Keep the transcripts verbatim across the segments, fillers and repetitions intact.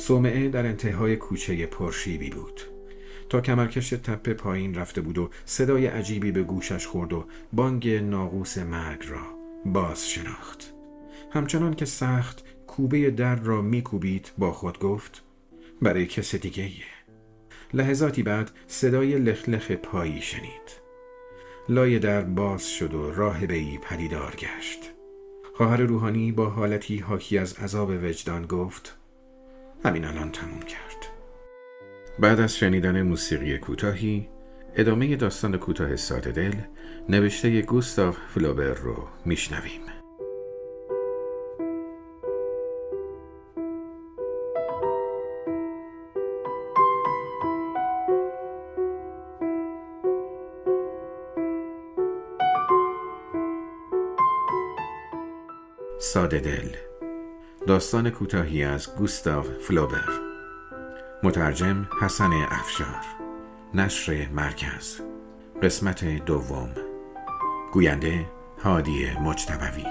صومعه در انتهای کوچه پرشیبی بود. تا کمرکش تپه پایین رفته بود و صدای عجیبی به گوشش خورد و بانگ ناقوس مرگ را باز شناخت. همچنان که سخت کوبه در را میکوبید با خود گفت برای کس دیگه ایه. لحظاتی بعد صدای لخلخ پایی شنید. لای در باز شد و راهبه‌ای پدیدار گشت. خواهر روحانی با حالتی حاکی از عذاب وجدان گفت همین الان تموم کرد. بعد از شنیدن موسیقی کوتاهی، ادامه داستان کوتاه ساده دل نوشته گوستاو فلوبر رو میشنویم. ساده دل، داستان کوتاهی از گوستاو فلوبر. مترجم حسن افشار. نشر مرکز. قسمت دوم. گوینده هادی مجتبوی.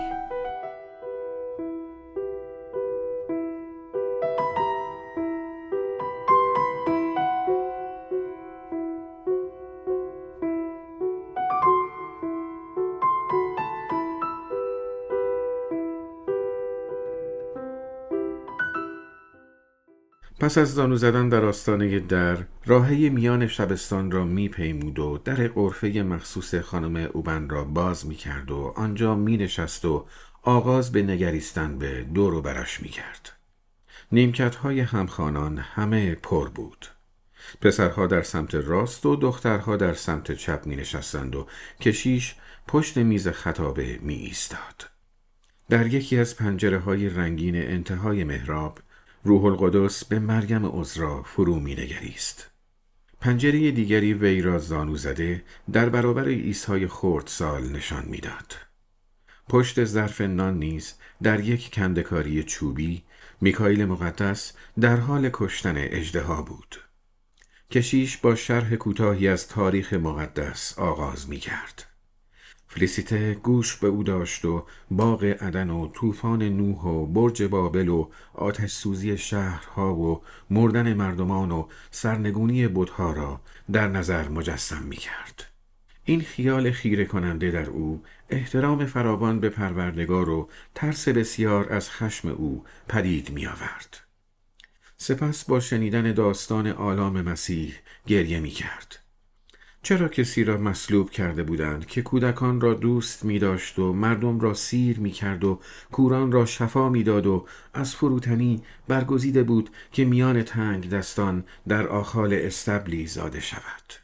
پس از زانو زدن در آستانه در، راهی میان شبستان را می پیمود و در غرفه مخصوص خانم اوبن را باز می کرد و آنجا می نشست و آغاز به نگریستن به دور و برش می کرد. نیمکت‌های همخوانان همه پر بود. پسرها در سمت راست و دخترها در سمت چپ می نشستند و کشیش پشت میز خطابه می ایستاد. در یکی از پنجره های رنگین انتهای محراب، روح القدس به مریم عذرا فرو می نگریست. پنجره دیگری وی را زانو زده در برابر عیسی خردسال نشان می داد. پشت ظرف نان نیز در یک کنده‌کاری چوبی میکائیل مقدس در حال کشتن اژدها بود. کشیش با شرح کوتاهی از تاریخ مقدس آغاز می کرد. فلیسیته گوش به او داشت و باغ عدن و طوفان نوح و برج بابل و آتش سوزی شهرها و مردن مردمان و سرنگونی بت‌ها را در نظر مجسم می کرد. این خیال خیره کننده در او احترام فراوان به پروردگار و ترس بسیار از خشم او پدید می آورد. سپس با شنیدن داستان آلام مسیح گریه می کرد. چرا کسی را مصلوب کرده بودند که کودکان را دوست می داشت و مردم را سیر می کرد و کوران را شفا می داد و از فروتنی برگزیده بود که میان تنگ دستان در آخال استبلی زاده شود.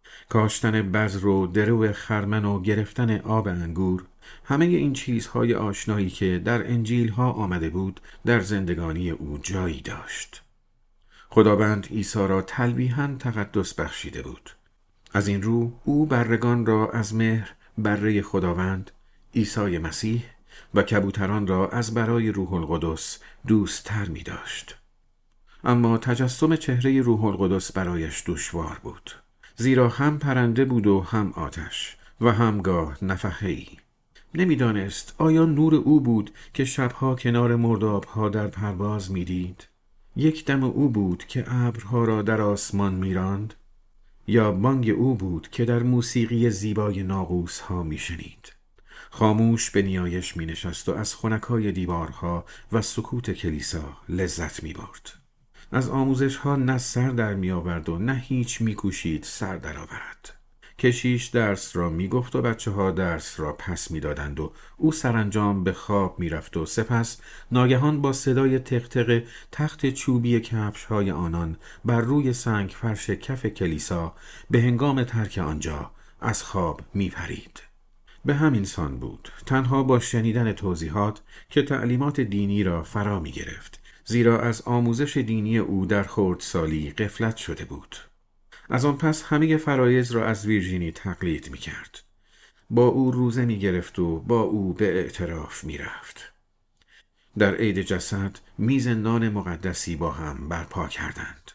کاشتن بذر و درو خرمن و گرفتن آب انگور، همه این چیزهای آشنایی که در انجیل ها آمده بود در زندگانی او جایی داشت. خداوند عیسی را تلویحاً تقدس بخشیده بود. از این رو او برگان را از مهر بره خداوند عیسی مسیح و کبوتران را از برای روح القدس دوست تر می داشت. اما تجسم چهره روح القدس برایش دشوار بود، زیرا هم پرنده بود و هم آتش و همگاه نفخه‌ای. نمیدانست آیا نور او بود که شبها کنار مردابها در پرواز می دید؟ یک دم او بود که ابرها را در آسمان می راند؟ یا بانگ او بود که در موسیقی زیبای ناقوس ها می شنید؟ خاموش به نیایش می نشست و از خنکای دیوارها و سکوت کلیسا لذت می برد. از آموزش ها نه سر در می آورد و نه هیچ می کوشید سر در آورد. کشیش درس را می گفت و بچه ها درس را پس می دادند و او سرانجام به خواب می رفت و سپس ناگهان با صدای تق-تق تخت چوبی کفش های آنان بر روی سنگ فرش کف کلیسا به هنگام ترک آنجا از خواب می پرید. به همین سان بود، تنها با شنیدن توضیحات که تعلیمات دینی را فرا می گرفت، زیرا از آموزش دینی او در خردسالی غفلت شده بود. از آن پس همه فرایض را از ویرژینی تقلید می کرد. با او روزه می گرفت و با او به اعتراف می رفت. در عید جسد میز نان مقدسی با هم برپا کردند.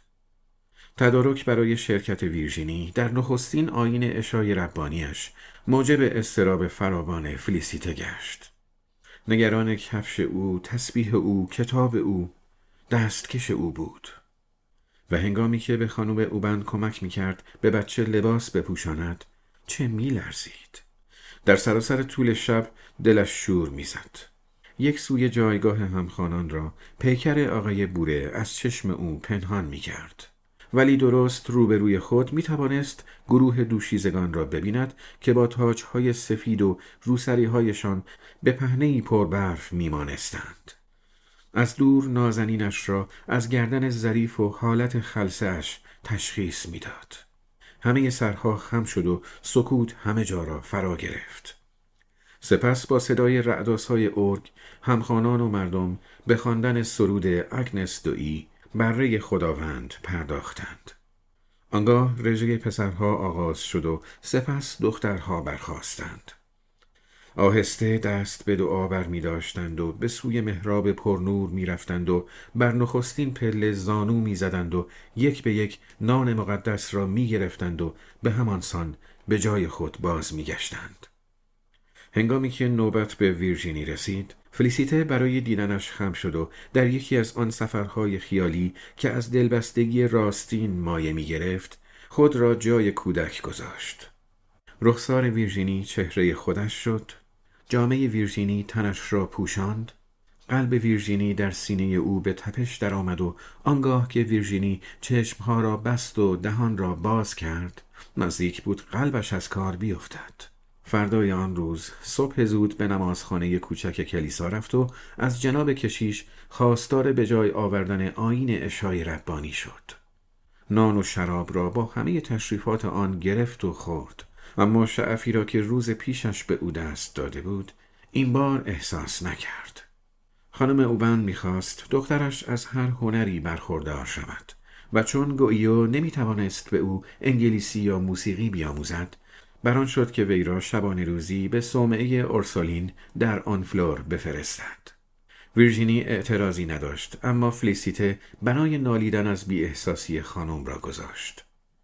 تدارک برای شرکت ویرژینی در نخستین آیین عشای ربانیش موجب اضطراب فراوان فلیسیته گشت. نگران کفش او، تسبیح او، کتاب او، دستکش او بود و هنگامی که به خانم اوبن کمک میکرد به بچه لباس بپوشاند چه میلرزید. در سراسر طول شب دلش شور میزد. یک سوی جایگاه همخوانان را پیکر آقای بوره از چشم او پنهان میکرد، ولی درست روبروی خود میتوانست گروه دوشیزگان را ببیند که با تاجهای سفید و روسریهایشان به پهنه‌ای پر برف میمانستند. از دور نازنینش را از گردن ظریف و حالت خلسه‌اش تشخیص میداد. همه سرها خم شد و سکوت همه جا را فرا گرفت. سپس با صدای رعدآسای ارگ همخوانان و مردم به خواندن سرود اگنس دوئی بره خداوند پرداختند. آنگاه رژه پسرها آغاز شد و سپس دخترها برخاستند. آهسته دست به دعا بر می داشتند و به سوی محراب پرنور می رفتند و بر نخستین پله زانو می زدند و یک به یک نان مقدس را می گرفتند و به همانسان به جای خود باز می گشتند. هنگامی که نوبت به ویرژینی رسید، فلیسیته برای دیدنش خم شد و در یکی از آن سفرهای خیالی که از دلبستگی راستین مایه می گرفت، خود را جای کودک گذاشت. رخسار ویرژینی چهره خودش شد، جامه ویرژینی تنش را پوشاند، قلب ویرژینی در سینه او به تپش در آمد و آنگاه که ویرژینی چشمها را بست و دهان را باز کرد، نزدیک بود قلبش از کار بیفتد. فردای آن روز صبح زود به نمازخانه کوچک کلیسا رفت و از جناب کشیش خواستار به جای آوردن آیین عشای ربانی شد. نان و شراب را با همه تشریفات آن گرفت و خورد، اما شعفی را که روز پیشش به او دست داده بود این بار احساس نکرد. خانم اوبن میخواست دخترش از هر هنری برخوردار شود و چون گویو نمیتوانست به او انگلیسی یا موسیقی بیاموزد، بران شد که وی را شبانه روزی به صومعه اورسولین در آنفلور بفرستد. ویرژینی اعتراضی نداشت، اما فلیسیته بنای نالیدن از بی احساسی خانم را گذاشت.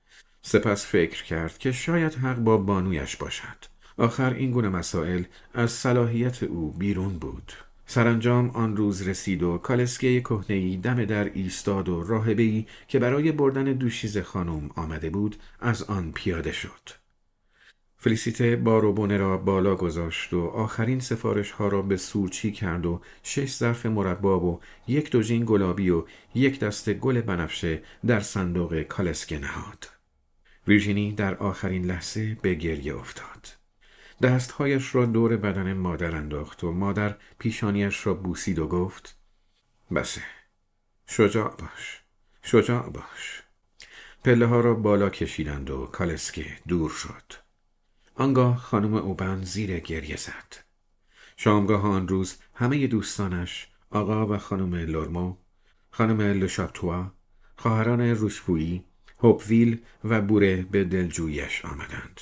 سپس فکر کرد که شاید حق با بانویش باشد. آخر این گونه مسائل از صلاحیت او بیرون بود. سرانجام آن روز رسید و کالسکه کهنه‌ای دم در ایستاد و راهبه‌ای که برای بردن دوشیزه خانم آمده بود از آن پیاده شد. فلیسیته بار و بونه را بالا گذاشت و آخرین سفارش ها را به سورچی کرد و شش ظرف مربا و یک دوجین گلابی و یک دسته گل بنفشه در صندوق کالسکه نهاد. ویرژینی در آخرین لحظه به گریه افتاد. دستهایش را دور بدن مادر انداخت و مادر پیشانیش را بوسید و گفت: بسه، شجاع باش، شجاع باش. پله ها را بالا کشیدند و کالسکه دور شد. آنگاه خانم اوبن زیر گریه زد. شامگاه آن روز همه دوستانش، آقا و خانم لورمو، خانم لشابتوا، خواهران روشپویی، هوپویل و بوره به دلجوییش آمدند.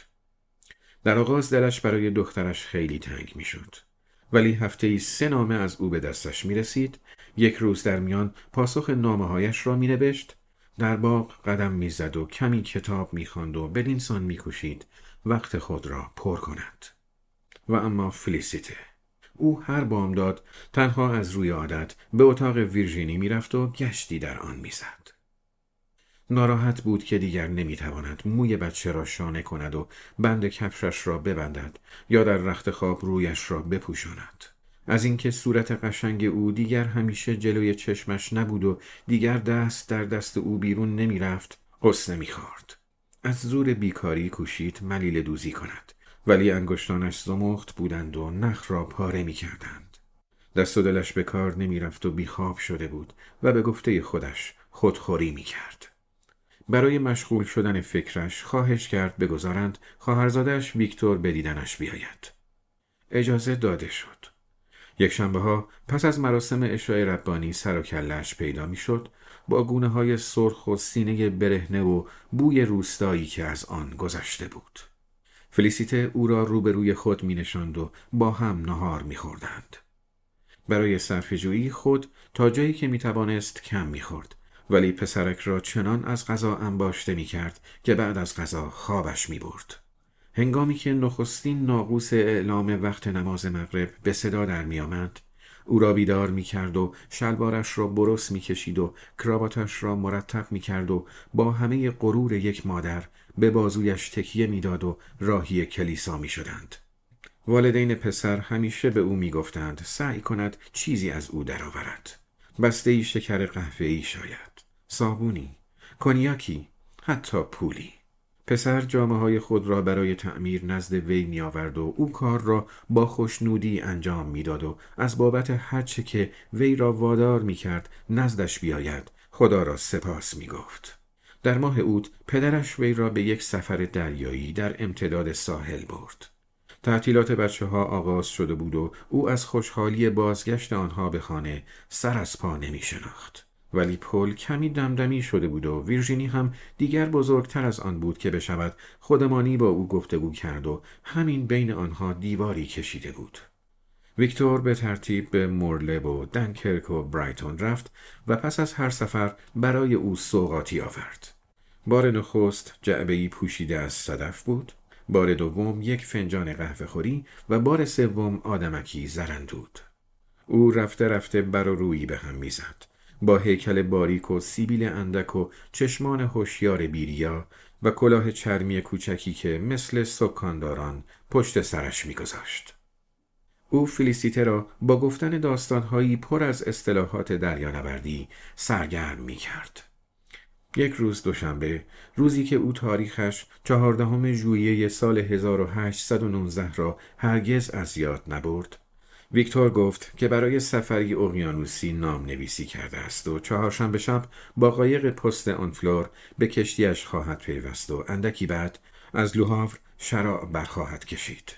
در آغاز دلش برای دخترش خیلی تنگ می شد. ولی هفته‌ای سه نامه از او به دستش می رسید. یک روز در میان پاسخ نامه هایش را می نوشت، در باغ قدم می زد و کمی کتاب می خواند و بدین سان می کوشید وقت خود را پر کند. و اما فلیسیته، او هر بامداد تنها از روی عادت به اتاق ویرژینی می رفت و گشتی در آن می زد. ناراحت بود که دیگر نمی تواند موی بچه را شانه کند و بند کفشش را ببندد یا در رخت خواب رویش را بپوشاند. از اینکه صورت قشنگ او دیگر همیشه جلوی چشمش نبود و دیگر دست در دست او بیرون نمی رفت غصه می خورد. از زور بیکاری کوشید ملیل دوزی کند، ولی انگشتانش زمخت بودند و نخ را پاره می کردند. دست و دلش به کار نمی رفت و بیخواب شده بود و به گفته خودش خودخوری می کرد. برای مشغول شدن فکرش خواهش کرد بگذارند خواهرزادش ویکتور به دیدنش بیاید. اجازه داده شد. یک شنبه ها پس از مراسم عشای ربانی سر و کله‌اش پیدا می شد با گونه های سرخ و سینه برهنه و بوی روستایی که از آن گذشته بود. فلیسیته او را روبروی خود می نشاند و با هم نهار می خوردند. برای صرفه‌جویی خود تا جایی که می توانست کم می خورد، ولی پسرک را چنان از غذا انباشته می کرد که بعد از غذا خوابش می برد. هنگامی که نخستین ناقوس اعلام وقت نماز مغرب به صدا در می آمد، او را بیدار می کرد و شلوارش را برس می کشید و کراواتش را مرتب می کرد و با همه غرور یک مادر به بازویش تکیه می داد و راهی کلیسا می شدند. والدین پسر همیشه به او می گفتند سعی کند چیزی از او درآورد. بسته‌ای شکر قهوه‌ای شاید، صابونی، کنیاکی، حتی پولی. پسر جامه‌های خود را برای تعمیر نزد وی می آورد و او کار را با خوشنودی انجام می داد و از بابت هر چه که وی را وادار می کرد نزدش بیاید خدا را سپاس می گفت. در ماه اوت پدرش وی را به یک سفر دریایی در امتداد ساحل برد. تعطیلات بچه ها آغاز شده بود و او از خوشحالی بازگشت آنها به خانه سر از پا نمی شناخت. ولی پل کمی دمدمی شده بود و ویرژینی هم دیگر بزرگتر از آن بود که بشود خودمانی با او گفتگو کرد و همین بین آنها دیواری کشیده بود. ویکتور به ترتیب به مورلب و دنکرک و برایتون رفت و پس از هر سفر برای او سوغاتی آورد. بار نخست جعبه‌ای پوشیده از صدف بود، بار دوم یک فنجان قهوه خوری و بار سوم آدمکی زرندود. او رفته رفته بر و رویی به هم میزد. با هیکل باریک و سیبیل اندک و چشمان هوشیار بیریا و کلاه چرمی کوچکی که مثل سکانداران پشت سرش میگذاشت. او فلیسیته را با گفتن داستانهایی پر از اصطلاحات دریانوردی سرگرم میکرد. یک روز دوشنبه، روزی که او تاریخش چهاردهم ژوئیه سال هزار و هشتصد و نوزده را هرگز از یاد نبرد، ویکتور گفت که برای سفری اقیانوسی نام نویسی کرده است و چهارشنبه شب با قایق پست آنفلور به کشتیش خواهد پیوست و اندکی بعد از لوهاور شراع برخواهد کشید.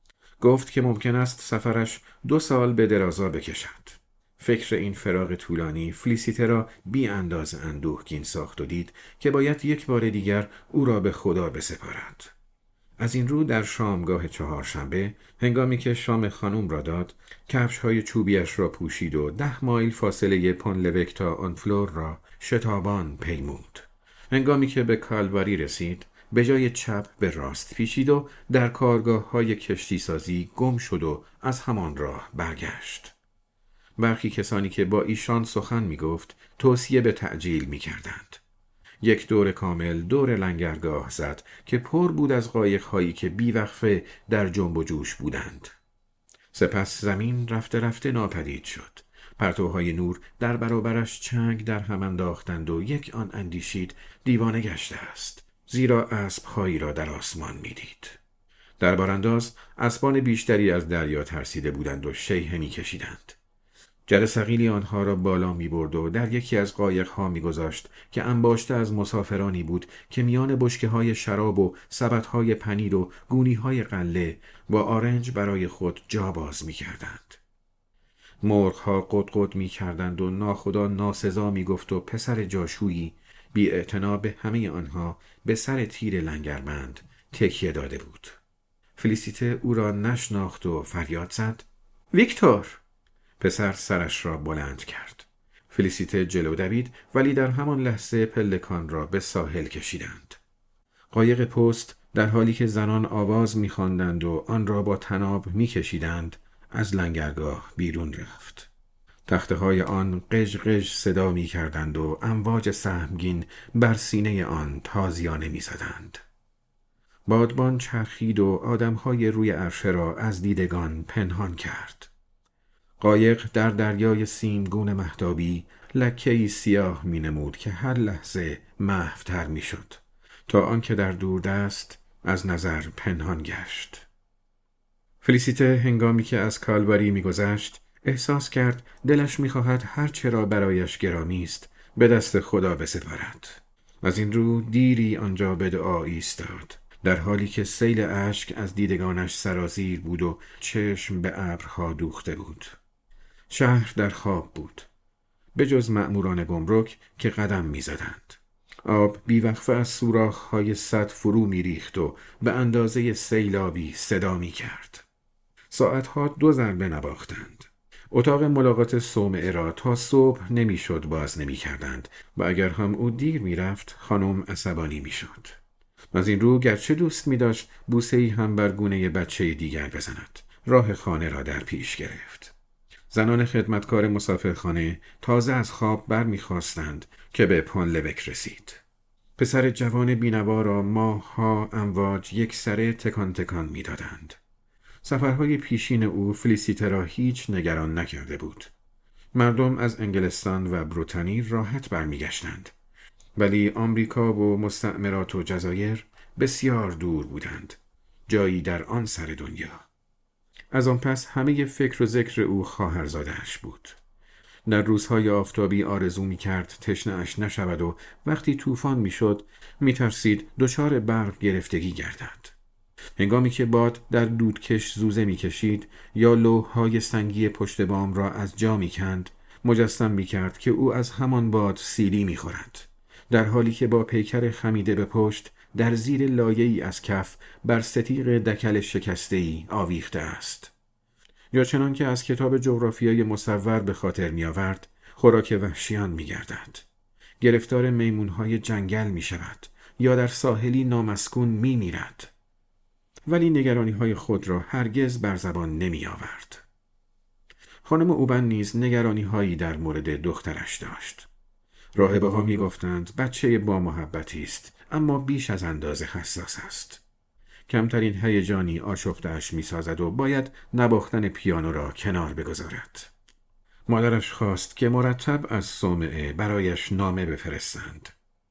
گفت که ممکن است سفرش دو سال به درازا بکشد. فکر این فراق طولانی فلیسیته را بی انداز اندوهگین ساخت و دید که باید یک بار دیگر او را به خدا بسپارد. از این رو در شامگاه چهارشنبه، هنگامی که شام خانم را داد، کفش‌های چوبیش را پوشید و ده مایل فاصله پونلوک تا آنفلور را شتابان پیمود. هنگامی که به کالواری رسید، به جای چپ به راست پیچید و در کارگاه‌های کشتی سازی گم شد و از همان راه برگشت. برخی کسانی که با ایشان سخن می گفت توصیه به تعجیل می کردند. یک دور کامل دور لنگرگاه زد که پر بود از قایق‌هایی که بیوقفه در جنب و جوش بودند. سپس زمین رفته رفته ناپدید شد. پرتوهای نور در برابرش چنگ در هم انداختند و یک آن اندیشید دیوانه گشته است، زیرا اسب‌هایی را در آسمان می دید. در بارانداز اسبان بیشتری از دریا ترسیده بودند و شیهه می کشیدند. جر ثقیلی آنها را بالا می برد و در یکی از قایق‌ها می گذاشت که انباشته از مسافرانی بود که میان بشکه های شراب و سبد های پنیر و گونی های غله با آرنج برای خود جا باز می کردند. مرغ ها قدقد می کردند و ناخدا ناسزا می گفت و پسر جاشویی بی اعتنا به همه آنها به سر تیر لنگربند تکیه داده بود. فلیسیته او را نشناخت و فریاد زد: ویکتور! پسر سرش را بلند کرد. فلیسیته جلو دوید، ولی در همان لحظه پلکان را به ساحل کشیدند. قایق پست در حالی که زنان آواز می‌خواندند و آن را با طناب می‌کشیدند از لنگرگاه بیرون رفت. تخته‌های آن قژ قژ صدا می‌کردند و امواج سهمگین بر سینه آن تازیانه می‌زدند. بادبان چرخید و آدم‌های روی عرشه را از دیدگان پنهان کرد. قایق در دریای سیمگون مهتابی لکه‌ای سیاه می نمود که هر لحظه محو‌تر می شد تا آنکه در دوردست از نظر پنهان گشت. فلیسیته هنگامی که از کالواری می گذشت احساس کرد دلش می خواهد هر چه را برایش گرامی است به دست خدا بسپارد. از این رو دیری آنجا به دعا ایستاد، در حالی که سیل اشک از دیدگانش سرازیر بود و چشم به ابرها دوخته بود. شهر در خواب بود، به جز مأموران گمرک که قدم می زدند. آب بیوقفه از سوراخ‌های سد فرو می ریخت و به اندازه سیلابی صدا می کرد. ساعتها دو ضربه نواختند. اتاق ملاقات صومعه را تا صبح نمی شد باز نمی کردند و اگر هم او دیر می رفت خانم عصبانی می شد. از این رو گرچه دوست می داشت بوسه‌ای هم بر گونه بچه دیگر بزند، راه خانه را در پیش گرفت. زنان خدمتکار مسافرخانه تازه از خواب برمیخواستند که به پونلوک رسید. پسر جوان بینوا را ماه‌ها امواج یک سره تکان تکان می‌دادند. سفرهای پیشین او فلیسیته را هیچ نگران نکرده بود. مردم از انگلستان و بریتانی راحت برمیگشتند، ولی آمریکا و مستعمرات و جزایر بسیار دور بودند، جایی در آن سر دنیا. از آن پس همه فکر و ذکر او خواهرزاده‌اش بود. در روزهای آفتابی آرزو می کرد تشنه‌اش نشود و وقتی طوفان می شد می ترسید دچار برق گرفتگی گردد. هنگامی که باد در دودکش زوزه می کشید یا لوح‌های سنگی پشت بام را از جا می کند، مجسم می کرد که او از همان باد سیلی می خورد، در حالی که با پیکر خمیده به پشت در زیر لایه‌ای از کف بر ستیغ دکل شکسته‌ای آویخته است. یا چنان که از کتاب جغرافیای مصور به خاطر می آورد، خوراک وحشیان می گردد. گرفتار میمونهای جنگل می شود یا در ساحلی نامسکون می میرد. ولی نگرانی های خود را هرگز بر زبان نمی آورد. خانم اوبن نیز نگرانی هایی در مورد دخترش داشت. راهبه ها می گفتند بچه با محبتی است، اما بیش از اندازه حساس است. کمترین هیجانی آشفته‌اش می‌سازد و باید نواختن پیانو را کنار بگذارد. مادرش خواست که مرتب از صومعه برایش نامه بفرستند.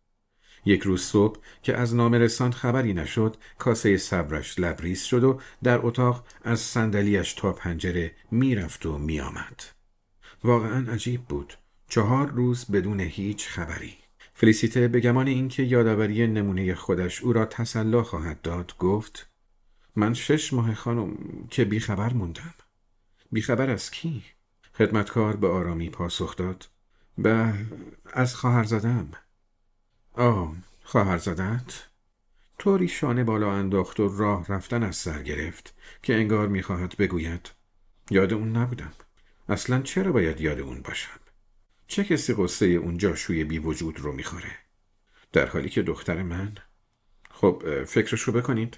یک روز صبح که از نامه رسان خبری نشد، کاسه صبرش لبریز شد و در اتاق از صندلی‌اش تا پنجره می‌رفت و می‌آمد. واقعاً عجیب بود. چهار روز بدون هیچ خبری. فلیسیته به گمان اینکه یادآوری نمونه خودش او را تسلی خواهد داد گفت: من شش ماه خانم که بیخبر موندم. بیخبر از کی؟ خدمتکار به آرامی پاسخ داد: به از خواهرزاده‌ام. آه، خواهرزاده‌ات؟ طوری شانه بالا انداخت و راه رفتن از سر گرفت که انگار میخواهد بگوید یاد اون نبودم. اصلاً چرا باید یاد اون باشم؟ چه کسی قصه اون جاشوی بی وجود رو میخوره؟ در حالی که دختر من؟ خب فکرشو بکنید.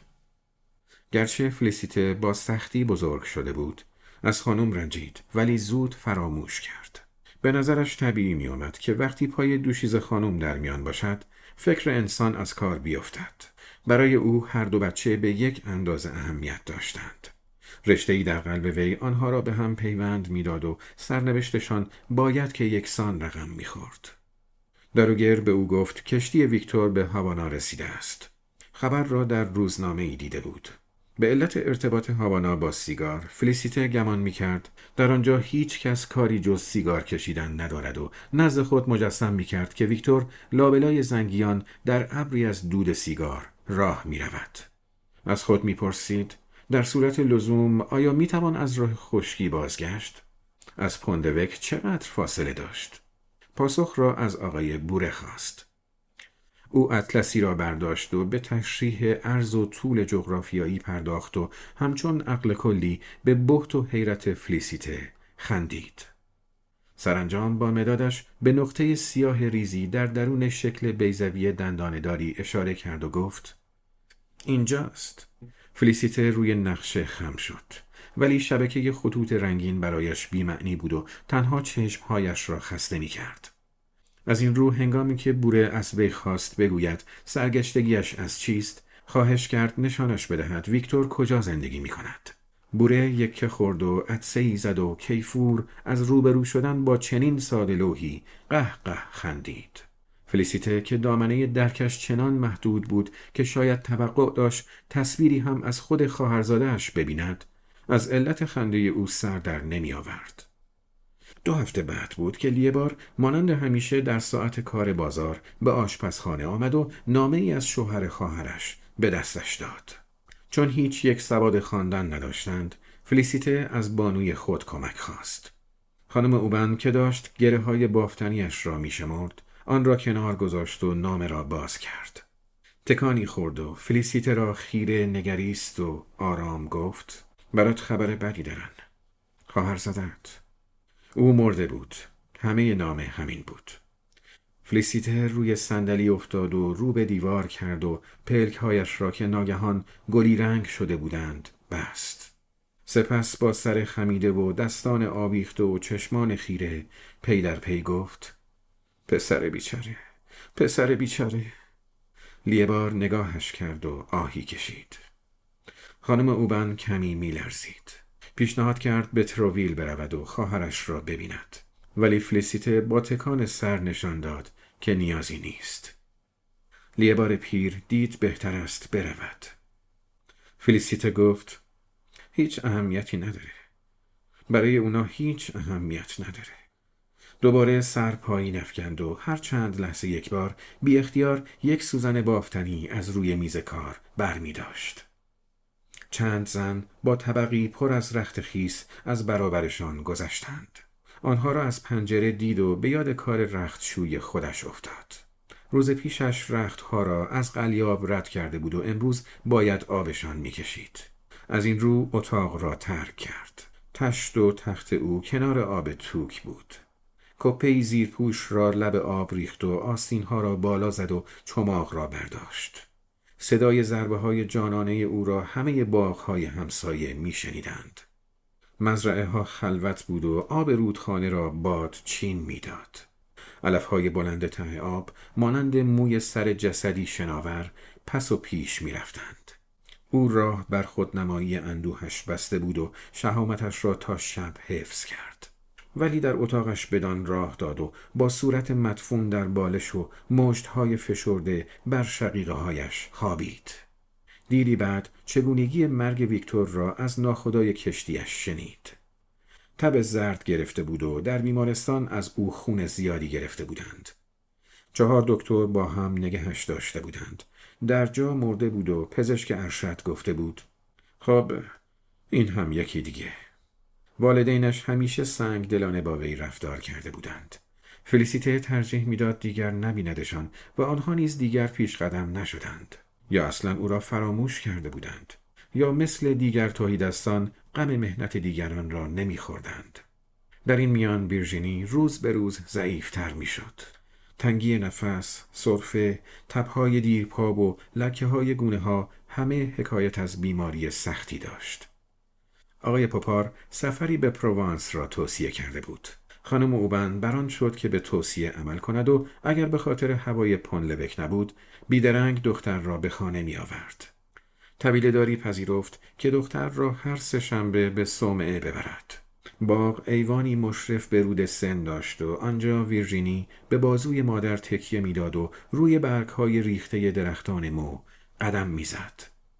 گرچه فلیسیته با سختی بزرگ شده بود، از خانم رنجید، ولی زود فراموش کرد. به نظرش طبیعی می آمد که وقتی پای دوشیز خانم در میان باشد، فکر انسان از کار بیفتد. برای او هر دو بچه به یک اندازه اهمیت داشتند. رشته‌ای در قلب وی آنها را به هم پیوند میداد و سرنوشتشان باید که یکسان رقم می‌خورد. داروگر به او گفت کشتی ویکتور به هاوانا رسیده است. خبر را در روزنامه‌ای دیده بود. به علت ارتباط هاوانا با سیگار، فلیسیته گمان می‌کرد در آنجا هیچ کس کاری جز سیگار کشیدن ندارد و نزد خود مجسم می‌کرد که ویکتور لابلای زنگیان در ابری از دود سیگار راه می‌رود. از خود می‌پرسید در صورت لزوم آیا میتوان از راه خشکی بازگشت؟ از پونلوک چقدر فاصله داشت؟ پاسخ را از آقای بوره خواست. او اطلسی را برداشت و به تشریح عرض و طول جغرافیایی پرداخت و همچون عقل کلی به بهت و حیرت فلیسیته خندید. سرانجام با مدادش به نقطه سیاه ریزی در درون شکل بیضوی دندانه‌داری اشاره کرد و گفت: اینجاست. فلیسیته روی نقشه خم شد، ولی شبکه خطوط رنگین برایش بی‌معنی بود و تنها چشمهایش را خسته می کرد. از این رو هنگامی که بوره از وی خواست بگوید سرگشتگیش از چیست، خواهش کرد نشانش بدهد ویکتور کجا زندگی می کند. بوره یکه خورد و عطسه‌ای زد و کیفور از روبرو شدن با چنین ساده لوحی قه قه خندید. فلیسیته که دامنه درکش چنان محدود بود که شاید توقع داشت تصویری هم از خود خواهرزاده‌اش ببیند، از علت خنده او سر در نمی آورد. دو هفته بعد بود که لیبار مانند همیشه در ساعت کار بازار به آشپزخانه آمد و نامه ای از شوهر خواهرش به دستش داد. چون هیچ یک سواد خواندن نداشتند، فلیسیته از بانوی خود کمک خواست. خانم اوبن که داشت گره های بافتنیش را می شمرد، آن را کنار گذاشت و نامه را باز کرد. تکانی خورد و فلیسیته را خیره نگریست و آرام گفت: برات خبر بدی دارن. خواهرزاده‌ات. او مرده بود. همه نامه همین بود. فلیسیته روی صندلی افتاد و رو به دیوار کرد و پلک‌هایش را که ناگهان گلی رنگ شده بودند بست. سپس با سر خمیده و دستان آویخته و چشمان خیره پی در پی گفت: پسر بیچاره، پسر بیچاره. لیبار نگاهش کرد و آهی کشید. خانم اوبن کمی میلرزید. پیشنهاد کرد به تروویل برود و خواهرش را ببیند، ولی فلیسیته با تکان سر نشان داد که نیازی نیست. لیبار پیر دید بهتر است برود. فلیسیته گفت: هیچ اهمیتی نداره. برای اونا هیچ اهمیت نداره. دوباره سر پایین افکند و هر چند لحظه یک بار بی اختیار یک سوزن بافتنی از روی میز کار بر می داشت. چند زن با طبقی پر از رخت خیس از برابرشان گذشتند. آنها را از پنجره دید و به یاد کار رختشوی خودش افتاد. روز پیشش رختها را از قلیاب رد کرده بود و امروز باید آبشان می کشید. از این رو اتاق را ترک کرد. تشت و تخت او کنار آب توک بود. کپه‌ای زیرپوش را لب آب ریخت و آستینها را بالا زد و چماق را برداشت. صدای ضربه های جانانه او را همه باغ‌های همسایه می شنیدند. مزرعه ها خلوت بود و آب رودخانه را باد چین می داد. علف‌های بلند ته آب مانند موی سر جسدی شناور پس و پیش می رفتند. او راه بر خودنمایی اندوهش بسته بود و شهامتش را تا شب حفظ کرد. ولی در اتاقش بدان راه داد و با صورت مدفون در بالش و مشت‌های فشرده بر شقیقه‌هایش خوابید. دیری بعد چگونگی مرگ ویکتور را از ناخدای کشتیش شنید. تب زرد گرفته بود و در بیمارستان از او خون زیادی گرفته بودند. چهار دکتر با هم نگهش داشته بودند. در جا مرده بود و پزشک ارشد گفته بود: خب این هم یکی دیگه. والدینش همیشه سنگ دلانه با وی رفتار کرده بودند. فلیسیته ترجیح میداد دیگر نبیندشان و آنها نیز دیگر پیش قدم نشدند. یا اصلا او را فراموش کرده بودند، یا مثل دیگر تهیدستان غم مهنت دیگران را نمیخوردند. در این میان ویرژینی روز به روز ضعیفتر میشد. تنگی نفس، سرفه، تبهای دیرپا و لکه های گونه ها همه حکایت از بیماری سختی داشت. آقای پوپار سفری به پروانس را توصیه کرده بود. خانم اوبن بران شد که به توصیه عمل کند و اگر به خاطر هوای پونلبک نبود، بیدرنگ دختر را به خانه می آورد. طویله‌داری پذیرفت که دختر را هر سه شنبه به صومعه ببرد. باغ ایوانی مشرف به رود سن داشت و آنجا ویرژینی به بازوی مادر تکیه میداد و روی برگ‌های ریخته درختان مو قدم میزد.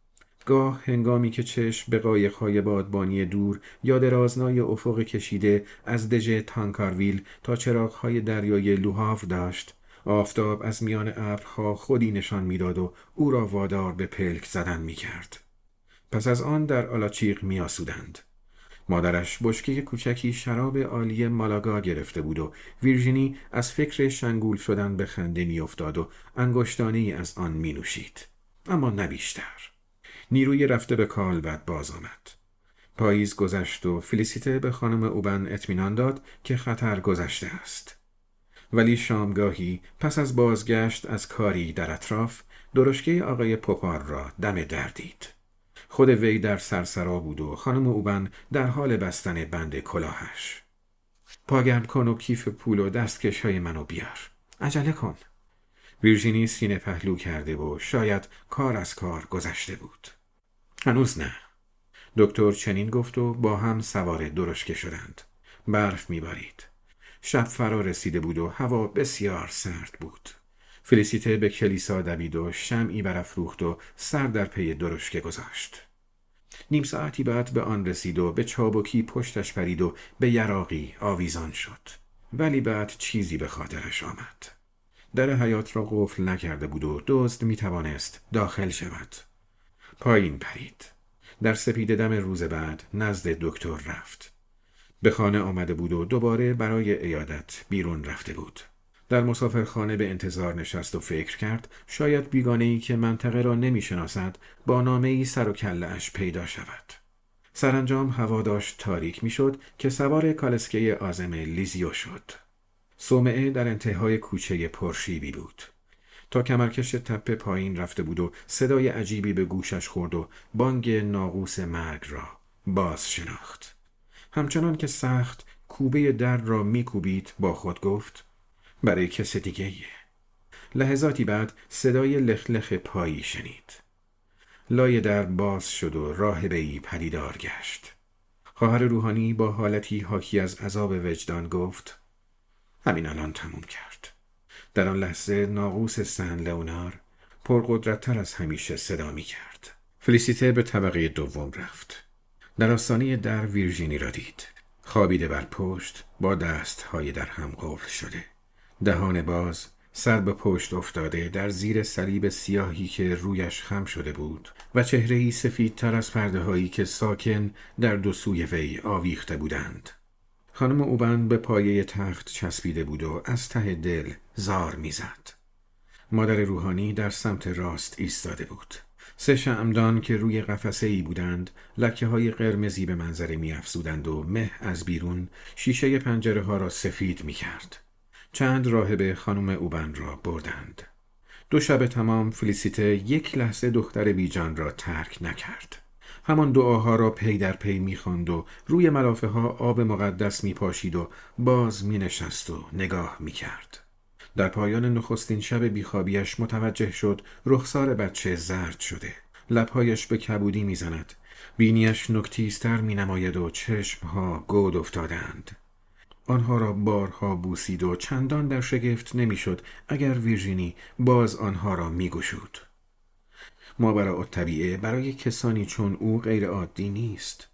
گاه هنگامی که چشم به قایق‌های بادبانی دور یا درازنای افق کشیده از دژ تانکارویل تا چراغ‌های دریای لوهاو داشت، آفتاب از میان ابرها خودی نشان میداد و او را وادار به پلک زدن می‌کرد. پس از آن در آلاچیق می‌آسودند. مادرش بشکه کوچکی شراب عالی مالاگا گرفته بود و ویرژینی از فکر شنگول شدن به خنده می‌افتاد و انگشتانه‌ای از آن می‌نوشید، اما نه بیشتر. نیروی رفته به کالبد باز آمد. پاییز گذشت و فلیسیته به خانم اوبن اطمینان داد که خطر گذشته است. ولی شامگاهی پس از بازگشت از کاری در اطراف، درشکه آقای پوپار را دم در دید. خود وی در سرسرا بود و خانم اوبن در حال بستن بند کلاهش. پاگرم کن و کیف پول و دستکش های منو بیار. عجله کن. ویرژینی سینه پهلو کرده و شاید کار از کار گذشته بود. هنوز نه. دکتر چنین گفت و با هم سوار درشکه شدند. برف میبارید. شب فرا رسیده بود و هوا بسیار سرد بود. فلیسیته به کلیسا دوید و شمعی برافروخت و سر در پی درشکه گذاشت. نیم ساعتی بعد به آن رسید و به چابکی پشتش پرید و به یراقی آویزان شد. ولی بعد چیزی به خاطرش آمد. در حیاط را قفل نکرده بود و دزد میتوانست داخل شود. پایین پرید. در سپیده دم روز بعد نزد دکتر رفت. به خانه آمده بود و دوباره برای عیادت بیرون رفته بود. در مسافرخانه به انتظار نشست و فکر کرد شاید بیگانه‌ای که منطقه را نمی‌شناسد با نامه‌ای سر و کله‌اش پیدا شود. سرانجام هوا داشت تاریک می‌شد که سوار کالسکه عازم لیزیو شد. صومعه در انتهای کوچه پرشیبی بود. تا کمرکش تپه پایین رفته بود و صدای عجیبی به گوشش خورد و بانگ ناقوس مرگ را باز شناخت. همچنان که سخت کوبه در را میکوبید با خود گفت برای کس دیگه ایه. لحظاتی بعد صدای لخلخ پایی شنید. لای در باز شد و راهبه‌ای پدیدار گشت. خواهر روحانی با حالتی حاکی از عذاب وجدان گفت همین الان تموم کرد. در آن لحظه ناقوس سن لئونار پرقدرت‌تر از همیشه صدا می کرد. فلیسیته به طبقه دوم رفت. در آستانه در ویرژینی را دید. خوابیده بر پشت با دست‌های در هم قفل شده. دهان باز، سر به پشت افتاده در زیر صلیب سیاهی که رویش خم شده بود و چهره‌ای سفیدتر از پرده‌هایی که ساکن در دو سوی وی آویخته بودند. خانم اوبن به پایه تخت چسبیده بود و از ته دل زار میزد. مادر روحانی در سمت راست ایستاده بود. سه شمعدان که روی قفسه‌ای بودند لکه های قرمزی به منظره می افزودند و مه از بیرون شیشه پنجره ها را سفید می کرد. چند راهبه خانم اوبن را بردند. دو شب تمام فلیسیته یک لحظه دختر بیجان را ترک نکرد. همان دعاها را پی در پی می خواند و روی ملافه ها آب مقدس می پاشید و باز می نشست و نگاه می کرد. در پایان نخستین شب بیخوابیش متوجه شد رخسار بچه زرد شده. لبهایش به کبودی می زند. بینیش نکتیزتر می نماید و چشمها گود افتادند. آنها را بارها بوسید و چندان در شگفت نمی شد اگر ویرژینی باز آنها را می گشود. ماوراء الطبیعه برای کسانی چون او غیر عادی نیست.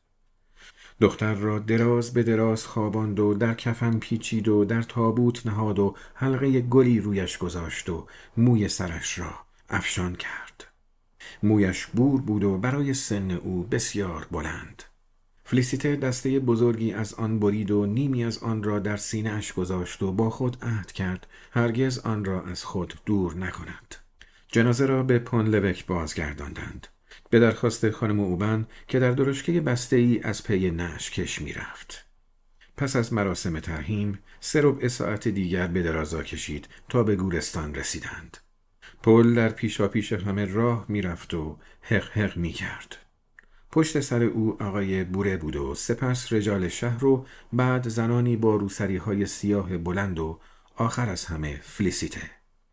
دختر را دراز به دراز خواباند و در کفن پیچید و در تابوت نهاد و حلقه گلی رویش گذاشت و موی سرش را افشان کرد. مویش بور بود و برای سن او بسیار بلند. فلیسیته دسته بزرگی از آن برید و نیمی از آن را در سینه اش گذاشت و با خود عهد کرد هرگز آن را از خود دور نکند. جنازه را به پون لوک بازگرداندند. به درخواست خانم اوبن که در درشکه بسته‌ای از پی نعش کش می رفت. پس از مراسم ترحیم سه ربع ساعت دیگر به درازا کشید تا به گورستان رسیدند. پل در پیشا پیش همه راه می رفت و حق حق می کرد. پشت سر او آقای بوره بود و سپس رجال شهر و بعد زنانی با روسری های سیاه بلند و آخر از همه فلیسیته.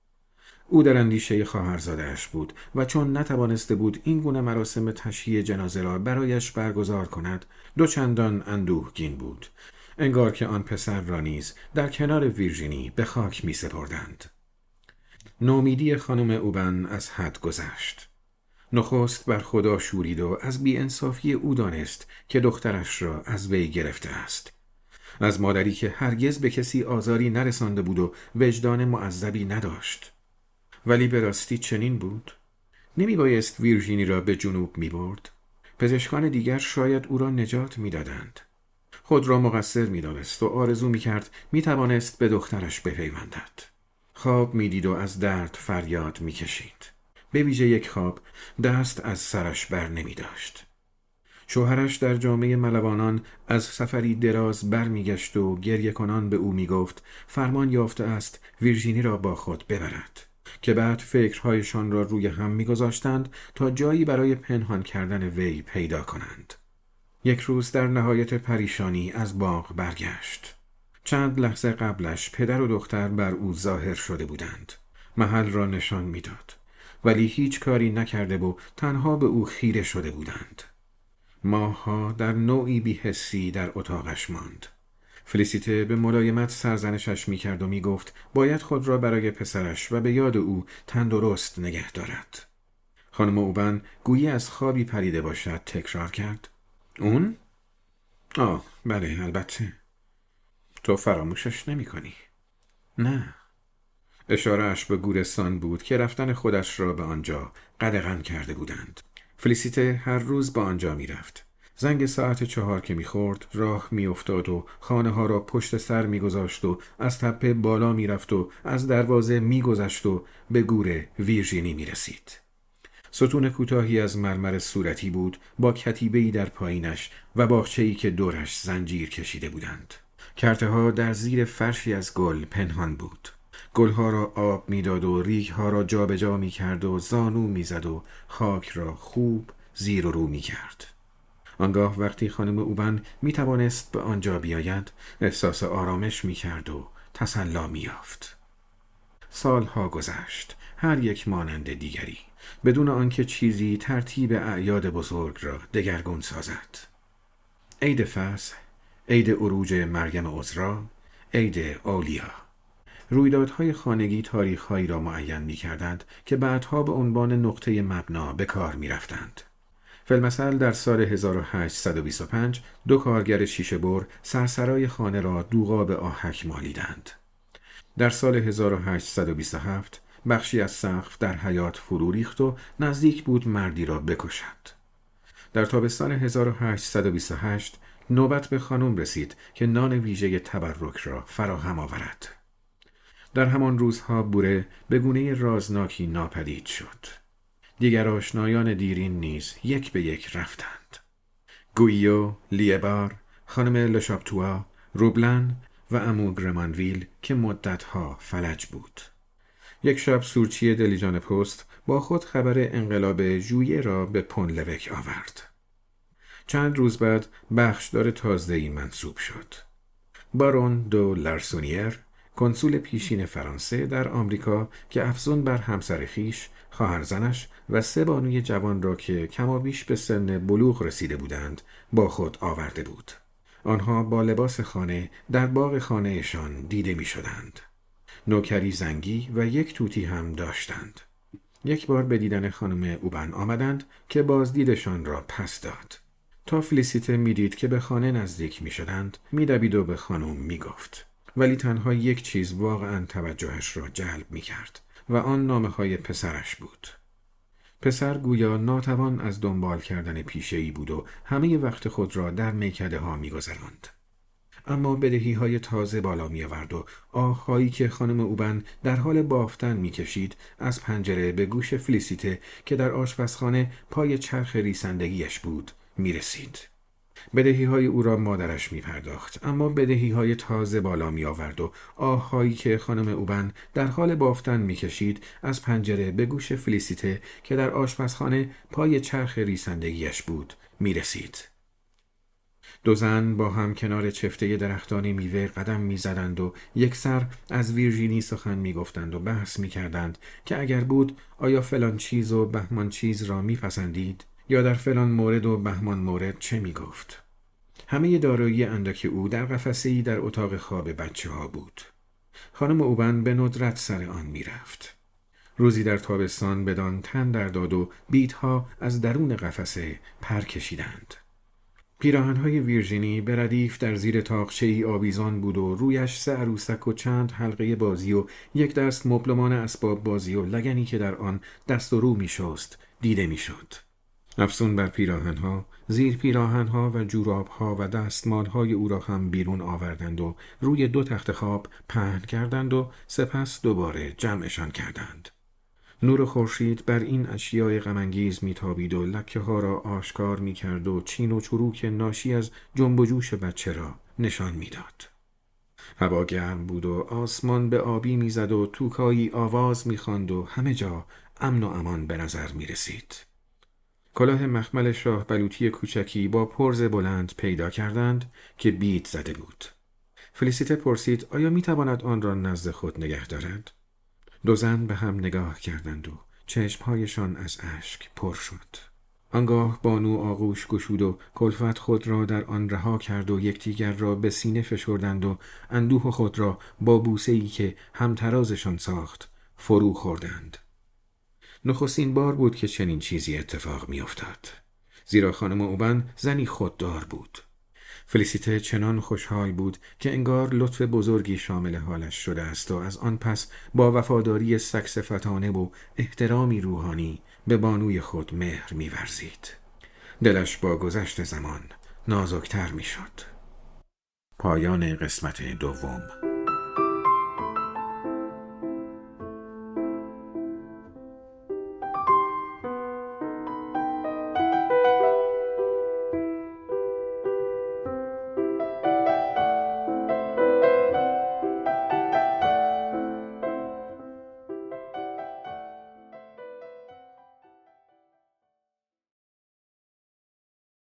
او در اندیشه خواهرزاده‌اش بود و چون نتوانسته بود این گونه مراسم تشییع جنازه را برایش برگزار کند دو چندان اندوهگین بود، انگار که آن پسر را نیز در کنار ویرژینی به خاک می سپردند. نومیدی خانم اوبن از حد گذشت. نخست بر خدا شورید و از بی‌انصافی او دانست که دخترش را از وی گرفته است. از مادری که هرگز به کسی آزاری نرسانده بود و وجدان معذبی نداشت. ولی به راستی چنین بود؟ نمی بایست ویرژینی را به جنوب می برد؟ پزشکان دیگر شاید او را نجات می دادند. خود را مقصر می دانست و آرزو می کرد می توانست به دخترش بپیوندد. خواب می دید و از درد فریاد می کشید. به ویژه یک خواب دست از سرش بر نمی داشت. شوهرش در جامعه ملوانان از سفری دراز بر می گشت و گریه کنان به او می گفت فرمان یافته است ویرژینی را با خود ببرد. که بعد فکرهایشان را روی هم می‌گذاشتند تا جایی برای پنهان کردن وی پیدا کنند. یک روز در نهایت پریشانی از باغ برگشت. چند لحظه قبلش پدر و دختر بر او ظاهر شده بودند. محل را نشان می‌داد، ولی هیچ کاری نکرده و تنها به او خیره شده بودند. ماه‌ها در نوعی بی‌حسی در اتاقش ماند. فلیسیته به ملایمت سرزنشش می کرد و می گفت باید خود را برای پسرش و به یاد او تندرست نگه دارد. خانم اوبن گویی از خوابی پریده باشد تکرار کرد. اون؟ آه بله البته. تو فراموشش نمی کنی؟ نه. اشارهش به گورستان بود که رفتن خودش را به آنجا قدغن کرده بودند. فلیسیته هر روز به آنجا می رفت. زنگ ساعت چهار که می‌خورد راه می‌افتاد و خانه ها را پشت سر می‌گذاشت و از تپه بالا می‌رفت و از دروازه می‌گذشت و به گور ویرژینی می‌رسید. ستون کوتاهی از مرمر صورتی بود با کتیبه‌ای در پایینش و باغچه‌ای که دورش زنجیر کشیده بودند. کرته‌ها در زیر فرشی از گل پنهان بود. گلها را آب می‌داد و ریگ‌ها را جابجا می‌کرد و زانو می‌زد و خاک را خوب زیر و رو می‌کرد. آنگاه وقتی خانم اوبن می توانست به آنجا بیاید، احساس آرامش می کرد و تسلا می یافت. سالها گذشت، هر یک مانند دیگری، بدون آنکه چیزی ترتیب اعیاد بزرگ را دگرگون سازد. عید فصح، عید عروج مریم عذرا، عید اولیا. رویدادهای خانگی تاریخهایی را معین می کردند که بعدها به عنوان نقطه مبنا به کار می رفتند. فی‌المثل در سال هزار و هشتصد و بیست و پنج دو کارگر شیشه بر سرسرای خانه را دوغاب آهک مالیدند. در سال هزار و هشتصد و بیست و هفت بخشی از سقف در حیاط فرو ریخت و نزدیک بود مردی را بکشد. در تابستان هزار و هشتصد و بیست و هشت نوبت به خانم رسید که نان ویژه تبرک را فراهم آورد. در همان روزها بوره به گونه رازناکی ناپدید شد. دیگر آشنایان دیرین نیز یک به یک رفتند. گویو، لیبار، خانم لشاپتوا، روبلن و عمو گرمانویل که مدتها فلج بود. یک شب سورچی دلیجان پست با خود خبر انقلاب ژوئیه را به پونلوک آورد. چند روز بعد بخشدار تازه‌ای منصوب شد. بارون دو لارسونیر، کنسول پیشین فرانسه در آمریکا که افزون بر همسر خیش، خواهرزنش و سه بانوی جوان را که کمابیش به سن بلوغ رسیده بودند با خود آورده بود. آنها با لباس خانه در باغ خانهشان دیده می شدند. نوکری زنگی و یک توتی هم داشتند. یک بار به دیدن خانم اوبن آمدند که بازدیدشان را پس داد. تا فلیسیته می دید که به خانه نزدیک می شدند، می دوید و به خانم می گفت. ولی تنها یک چیز واقعا توجهش را جلب می کرد و آن نامه های پسرش بود. پسر گویا ناتوان از دنبال کردن پیشه‌ای بود و همه وقت خود را در میکده ها می گذراند. اما بدهی های تازه بالا می آورد و آه‌هایی که خانم اوبن در حال بافتن می کشید از پنجره به گوش فلیسیته که در آشپزخانه پای چرخ ریسندگیش بود می رسید. بدهی های او را مادرش می پرداخت، اما بدهی های تازه بالا می آورد و آه‌هایی که خانم اوبن در حال بافتن می کشید از پنجره به گوش فلیسیته که در آشپزخانه پای چرخ ریسندگیش بود می رسید. دو زن با هم کنار چفته درختان میوه قدم می زدند و یک سر از ویرژینی سخن می گفتند و بحث می کردند که اگر بود آیا فلان چیز و بهمان چیز را می پسندید یا در فلان مورد و بهمان مورد چه می گفت. همه دارایی اندک او در قفسه‌ای در اتاق خواب بچه ها بود. خانم اوبن به ندرت سر آن می رفت. روزی در تابستان بدان تن در داد و بیتها از درون قفسه پر کشیدند. پیراهن‌های ویرژینی به ردیف در زیر طاقچه‌ای آویزان بود و رویش سه عروسک و چند حلقه بازی و یک دست مبلمان اسباب بازی و لگنی که در آن دست و رو می شست دیده می شد. افسون بر پیراهن‌ها، زیر پیراهن‌ها و جوراب‌ها و دستمال‌های او را هم بیرون آوردند و روی دو تخت خواب پهن کردند و سپس دوباره جمعشان کردند. نور خورشید بر این اشیاء غم‌انگیز میتابید و لکه ها را آشکار میکرد و چین و چروک ناشی از جنب و جوش بچه را نشان میداد. هوا گرم بود و آسمان به آبی میزد و توکایی آواز میخواند و همه جا امن و امان به نظر میرسید. کلاه مخمل شاه بلوطی کوچکی با پرز بلند پیدا کردند که بید زده بود. فلیسیته پرسید آیا میتواند آن را نزد خود نگه دارد؟ دو زن به هم نگاه کردند و چشمهایشان از اشک پر شد. آنگاه بانو آغوش گشود و کلفت خود را در آن رها کرد و یکدیگر را به سینه فشردند و اندوه خود را با بوسه‌ای که همترازشان ساخت فرو خوردند. نخستین بار بود که چنین چیزی اتفاق می افتاد. زیرا خانم اوبن زنی خوددار بود. فلیسیته چنان خوشحال بود که انگار لطف بزرگی شامل حالش شده است و از آن پس با وفاداری سگ‌صفتانه و احترامی روحانی به بانوی خود مهر می‌ورزید. دلش با گذشت زمان نازکتر می‌شد. پایان قسمت دوم.